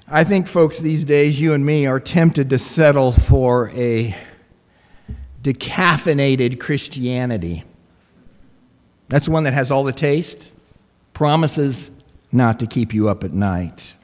I think, folks, these days, you and me are tempted to settle for a decaffeinated Christianity. That's one that has all the taste, promises not to keep you up at night.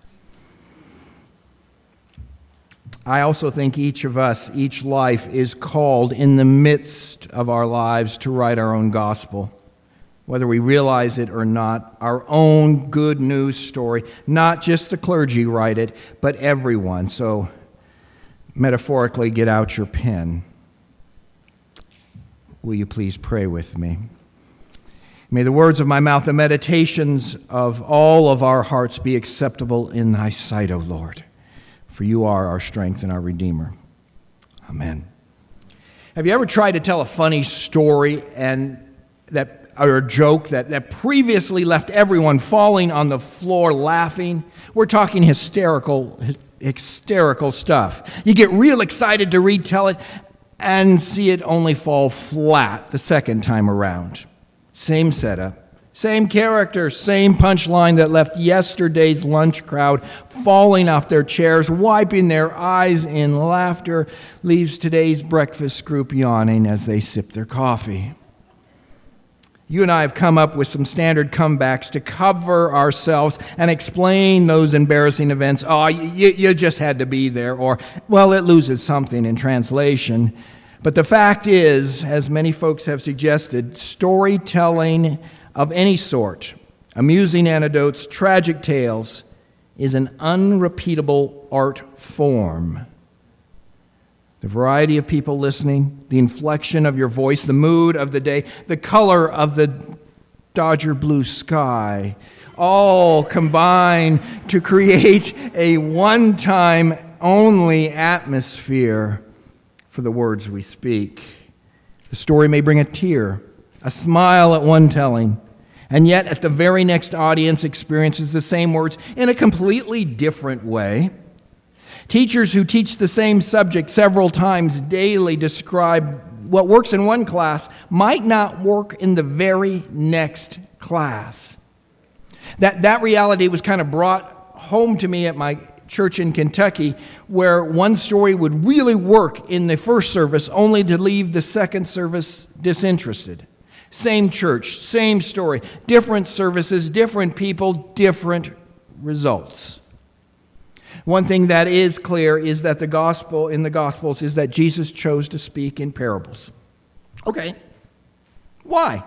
I also think each of us, each life, is called in the midst of our lives to write our own gospel. Whether we realize it or not, our own good news story. Not just the clergy write it, but everyone. So, metaphorically, get out your pen. Will you please pray with me? May the words of my mouth, the meditations of all of our hearts be acceptable in thy sight, O Lord. For you are our strength and our Redeemer. Amen. Have you ever tried to tell a funny story or a joke that previously left everyone falling on the floor laughing? We're talking hysterical stuff. You get real excited to retell it and see it only fall flat the second time around. Same setup, same character, same punchline that left yesterday's lunch crowd falling off their chairs, wiping their eyes in laughter, leaves today's breakfast group yawning as they sip their coffee. You and I have come up with some standard comebacks to cover ourselves and explain those embarrassing events. Oh, you just had to be there. Or, well, it loses something in translation. But the fact is, as many folks have suggested, storytelling of any sort, amusing anecdotes, tragic tales, is an unrepeatable art form. The variety of people listening, the inflection of your voice, the mood of the day, the color of the Dodger blue sky, all combine to create a one-time only atmosphere for the words we speak. The story may bring a tear, a smile at one telling, and yet at the very next audience experiences the same words in a completely different way. Teachers who teach the same subject several times daily describe what works in one class might not work in the very next class. That reality was kind of brought home to me at my church in Kentucky, where one story would really work in the first service only to leave the second service disinterested. Same church, same story, different services, different people, different results. One thing that is clear is that the gospel in the Gospels is that Jesus chose to speak in parables. Okay, why?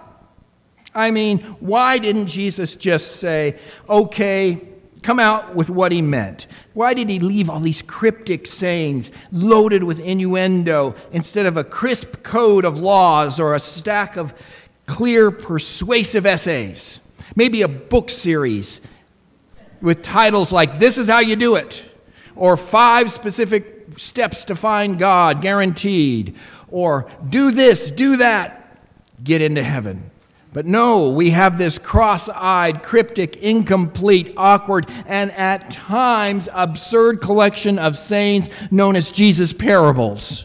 I mean, why didn't Jesus just say, okay, come out with what he meant? Why did he leave all these cryptic sayings loaded with innuendo instead of a crisp code of laws or a stack of clear, persuasive essays? Maybe a book series with titles like "This is how you do it," or 5 specific steps to find God, guaranteed, or "Do this, do that, get into heaven." But no, we have this cross-eyed, cryptic, incomplete, awkward, and at times absurd collection of sayings known as Jesus' parables.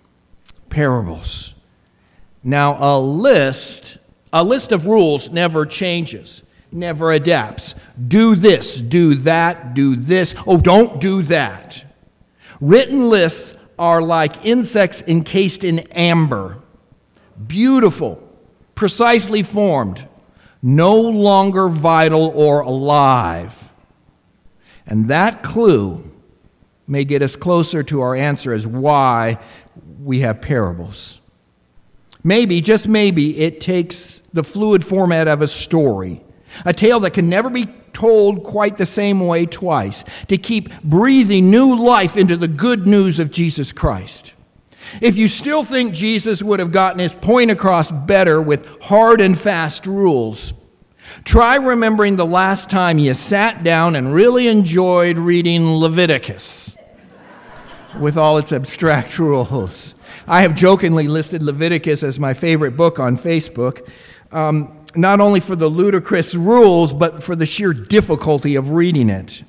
Parables. Now, a list of rules never changes, never adapts. Do this, do that, do this. Oh, don't do that. Written lists are like insects encased in amber. Beautiful, precisely formed, no longer vital or alive. And that clue may get us closer to our answer as why we have parables. Maybe, just maybe, it takes the fluid format of a story, a tale that can never be told quite the same way twice, to keep breathing new life into the good news of Jesus Christ. If you still think Jesus would have gotten his point across better with hard and fast rules, try remembering the last time you sat down and really enjoyed reading Leviticus with all its abstract rules. I have jokingly listed Leviticus as my favorite book on Facebook, not only for the ludicrous rules, but for the sheer difficulty of reading it.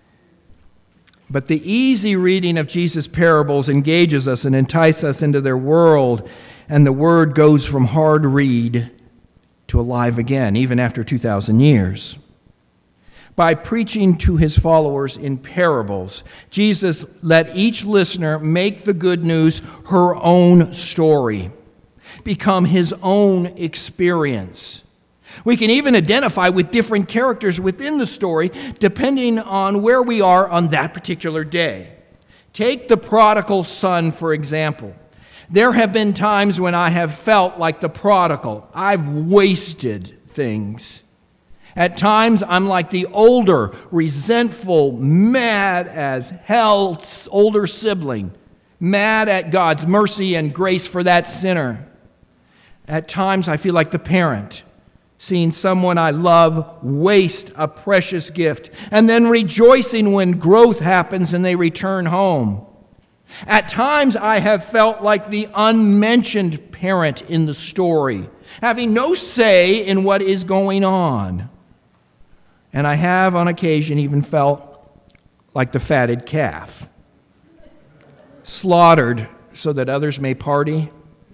But the easy reading of Jesus' parables engages us and entices us into their world, and the word goes from hard read to alive again, even after 2,000 years. By preaching to his followers in parables, Jesus let each listener make the good news her own story, become his own experience. We can even identify with different characters within the story depending on where we are on that particular day. Take the prodigal son, for example. There have been times when I have felt like the prodigal. I've wasted things. At times, I'm like the older, resentful, mad as hell older sibling, mad at God's mercy and grace for that sinner. At times, I feel like the parent, seeing someone I love waste a precious gift, and then rejoicing when growth happens and they return home. At times, I have felt like the unmentioned parent in the story, having no say in what is going on. And I have, on occasion, even felt like the fatted calf, slaughtered so that others may party.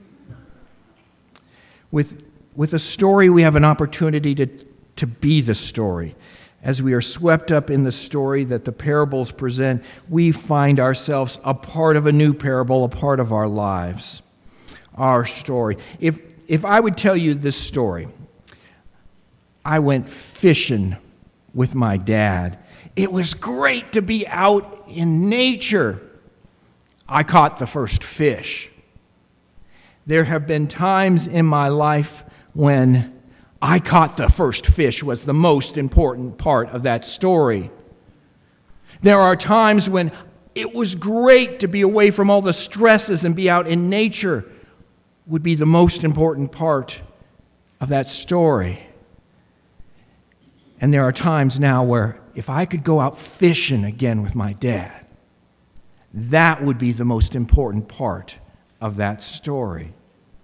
With a story, we have an opportunity to be the story. As we are swept up in the story that the parables present, we find ourselves a part of a new parable, a part of our lives, our story. If I would tell you this story, I went fishing with my dad. It was great to be out in nature. I caught the first fish. There have been times in my life when I caught the first fish was the most important part of that story. There are times when it was great to be away from all the stresses and be out in nature would be the most important part of that story. And there are times now where if I could go out fishing again with my dad, that would be the most important part of that story.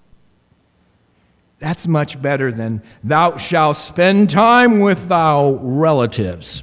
That's much better than thou shalt spend time with thy relatives.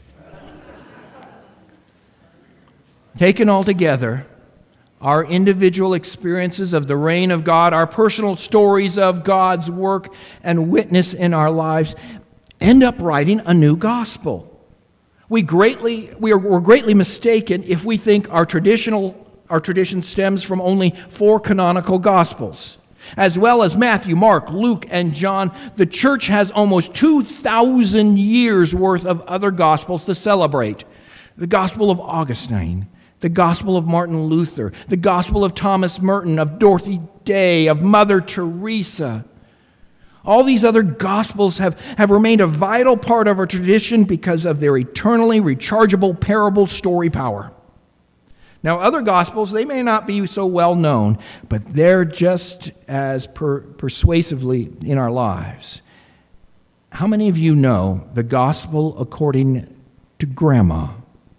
Taken all together, our individual experiences of the reign of God, our personal stories of God's work and witness in our lives end up writing a new gospel. We're greatly mistaken if we think our tradition stems from only 4 canonical gospels. As well as Matthew, Mark, Luke, and John, the church has almost 2,000 years worth of other gospels to celebrate. The Gospel of Augustine, the Gospel of Martin Luther, the Gospel of Thomas Merton, of Dorothy Day, of Mother Teresa. All these other gospels have remained a vital part of our tradition because of their eternally rechargeable parable story power. Now, other gospels, they may not be so well known, but they're just as persuasively in our lives. How many of you know the gospel according to Grandma?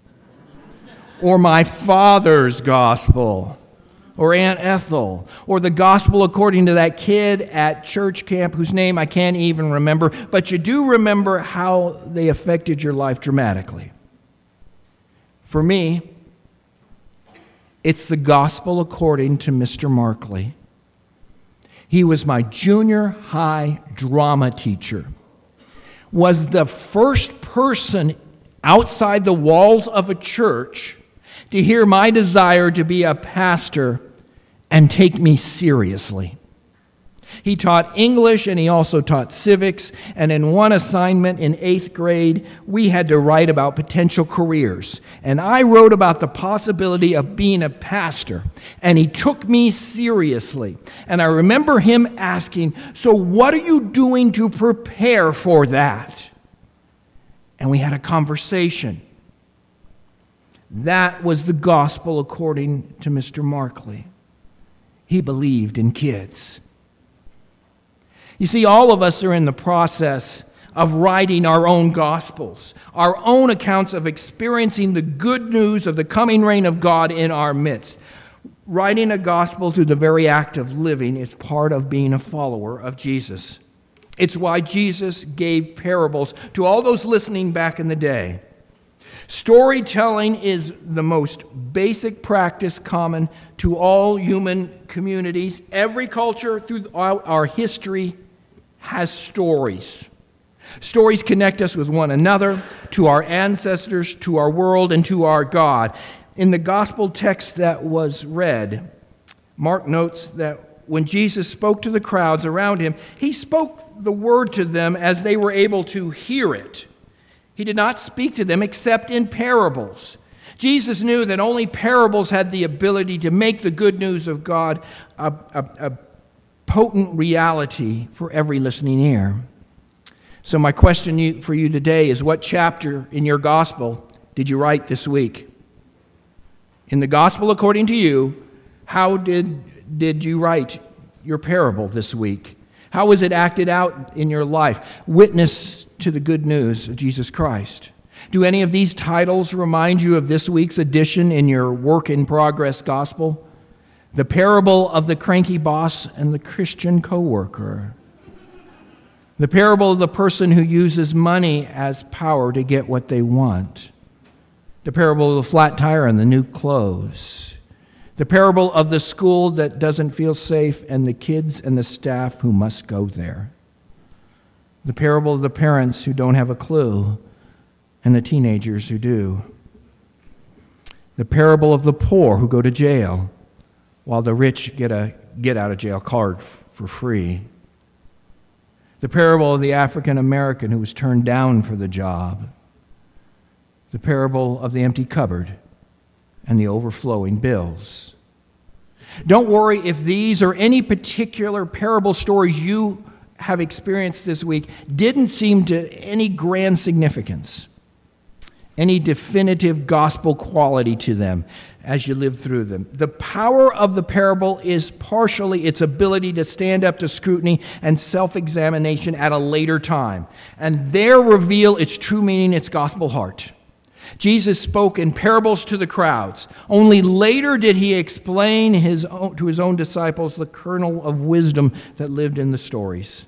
Or my father's gospel? Or Aunt Ethel? Or the gospel according to that kid at church camp whose name I can't even remember, but you do remember how they affected your life dramatically. For me, it's the gospel according to Mr. Markley. He was my junior high drama teacher, was the first person outside the walls of a church to hear my desire to be a pastor and take me seriously. He taught English and he also taught civics, and in one assignment in 8th grade, we had to write about potential careers. And I wrote about the possibility of being a pastor, and he took me seriously. And I remember him asking, "So what are you doing to prepare for that?" And we had a conversation. That was the gospel according to Mr. Markley. He believed in kids. You see, all of us are in the process of writing our own gospels, our own accounts of experiencing the good news of the coming reign of God in our midst. Writing a gospel through the very act of living is part of being a follower of Jesus. It's why Jesus gave parables to all those listening back in the day. Storytelling is the most basic practice common to all human communities. Every culture throughout our history has stories. Stories connect us with one another, to our ancestors, to our world, and to our God. In the gospel text that was read, Mark notes that when Jesus spoke to the crowds around him, he spoke the word to them as they were able to hear it. He did not speak to them except in parables. Jesus knew that only parables had the ability to make the good news of God a potent reality for every listening ear. So my question for you today is, what chapter in your gospel did you write this week? In the gospel according to you, how did you write your parable this week? How was it acted out in your life? Witness to the good news of Jesus Christ. Do any of these titles remind you of this week's edition in your work-in-progress gospel? The parable of the cranky boss and the Christian coworker. The parable of the person who uses money as power to get what they want. The parable of the flat tire and the new clothes. The parable of the school that doesn't feel safe and the kids and the staff who must go there. The parable of the parents who don't have a clue and the teenagers who do. The parable of the poor who go to jail while the rich get a get-out-of-jail card for free. The parable of the African American who was turned down for the job. The parable of the empty cupboard and the overflowing bills. Don't worry if these or any particular parable stories you have experienced this week didn't seem to any grand significance, any definitive gospel quality to them as you live through them. The power of the parable is partially its ability to stand up to scrutiny and self-examination at a later time, and there reveal its true meaning, its gospel heart. Jesus spoke in parables to the crowds. Only later did he explain to his own disciples the kernel of wisdom that lived in the stories.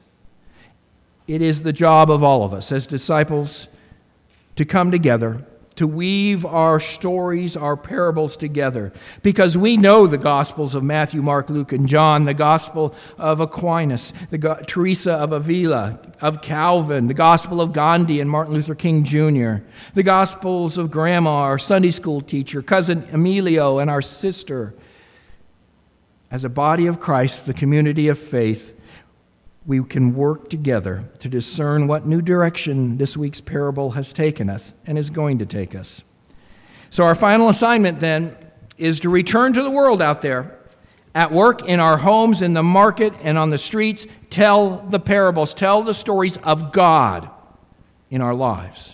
It is the job of all of us as disciples to come together, to weave our stories, our parables together, because we know the Gospels of Matthew, Mark, Luke, and John, the Gospel of Aquinas, Teresa of Avila, of Calvin, the Gospel of Gandhi and Martin Luther King Jr., the Gospels of Grandma, our Sunday school teacher, Cousin Emilio, and our sister. As a body of Christ, the community of faith, we can work together to discern what new direction this week's parable has taken us and is going to take us. So our final assignment then is to return to the world out there, at work, in our homes, in the market, and on the streets. Tell the parables, tell the stories of God in our lives.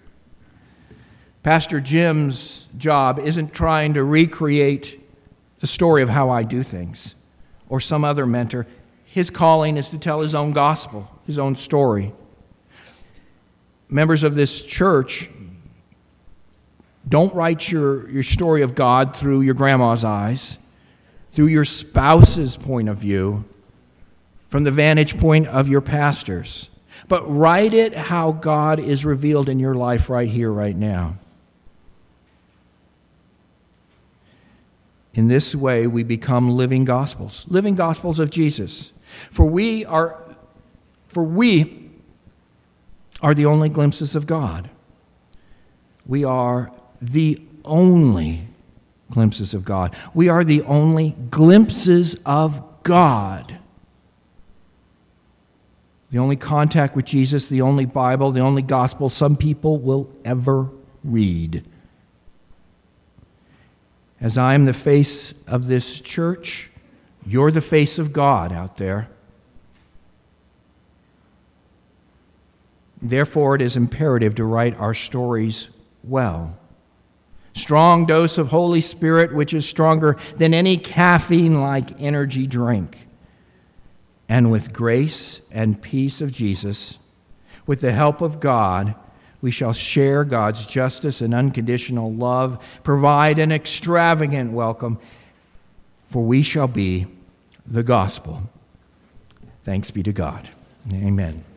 Pastor Jim's job isn't trying to recreate the story of how I do things or some other mentor. His calling is to tell his own gospel, his own story. Members of this church, don't write your story of God through your grandma's eyes, through your spouse's point of view, from the vantage point of your pastors, but write it how God is revealed in your life right here, right now. In this way, we become living gospels of Jesus. For we are the only glimpses of God. We are the only glimpses of God. We are the only glimpses of God. The only contact with Jesus, the only Bible, the only gospel some people will ever read. As I am the face of this church, you're the face of God out there. Therefore, it is imperative to write our stories well. Strong dose of Holy Spirit, which is stronger than any caffeine-like energy drink. And with grace and peace of Jesus, with the help of God, we shall share God's justice and unconditional love, provide an extravagant welcome, for we shall be the gospel. Thanks be to God. Amen.